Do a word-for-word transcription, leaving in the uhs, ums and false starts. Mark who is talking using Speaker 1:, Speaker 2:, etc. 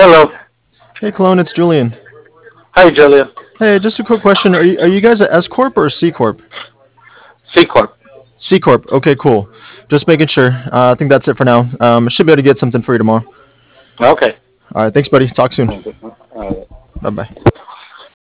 Speaker 1: Hello.
Speaker 2: Hey, Clone, it's Julian.
Speaker 1: Hi, Julia.
Speaker 2: Hey, just a quick question. Are you, are you guys a S Corp or a C Corp?
Speaker 1: C Corp.
Speaker 2: C Corp. Okay, cool. Just making sure. Uh, I think that's it for now. Um, I should be able to get something for you tomorrow.
Speaker 1: Okay.
Speaker 2: All right, thanks, buddy. Talk soon.
Speaker 1: Uh,
Speaker 2: Bye bye.